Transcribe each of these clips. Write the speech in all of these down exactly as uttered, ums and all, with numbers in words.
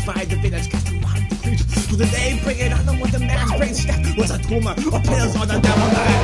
by the village cast a mind to creep. So the day bring it on them with the man's brain snap. Was a tumor or pills on the devil man.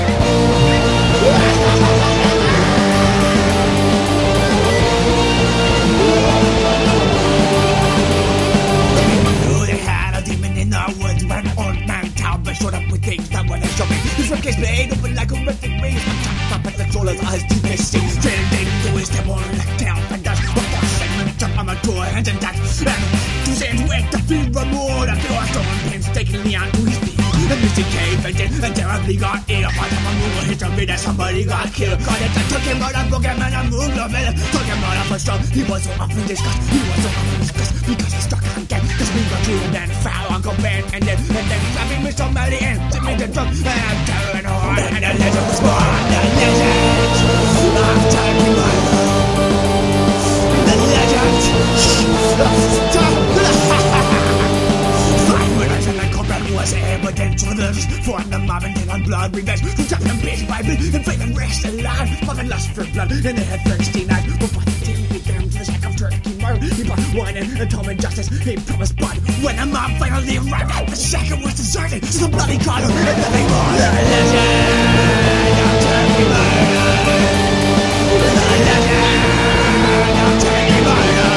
They had a demon in the woods when an old man Talbot showed up with things that were show me. His ribcage blade open like horrific rings. I'm chopped up at the shoulders, eyes deep in sea. Trailing into his temple, tail and dust. One more segment, jump on my door, hands and that. And to say to it, the fever more. The pure stone painstakingly onto his feet. The mystic cave ended and terribly got ill. By the removal history that somebody got killed. Got it that took him out of Pokemon and moved the middle. Took him out of a strong. He was so often discussed. He was so often discussed because he struck him dead. Cause we got you and then foul Uncle Ben. And then, and then clapping Mister Melly and Jimmy the drum. And I'm telling her. And the legend was born. The legend of Turkey Murder. The legend of Turkey. Five minutes and the combat was evident to others. For the mob and then on blood revenge. Who jumped and bit by bit and faith and rest alive. Fucking lust for blood and they had thirsty nights. Before the day began to the sack of Turkey Murder. He brought wine and atonement justice. He promised blood. When the mob finally arrived, the shack was deserted. So the bloody collar and nothing more. The legend of Turkey Murder. The legend of Turkey Murder.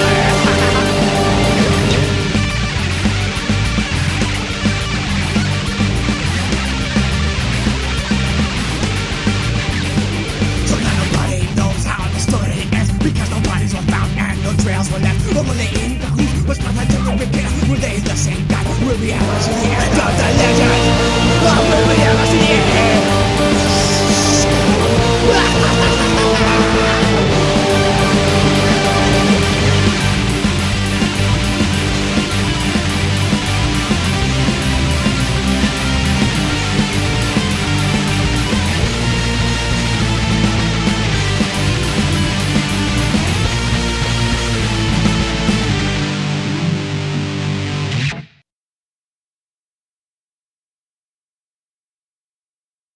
So now nobody knows how the story ends. Because no bodies were found and no trails were left. But when they in the who was not like to repair. Were they the same guy? Will we ever see the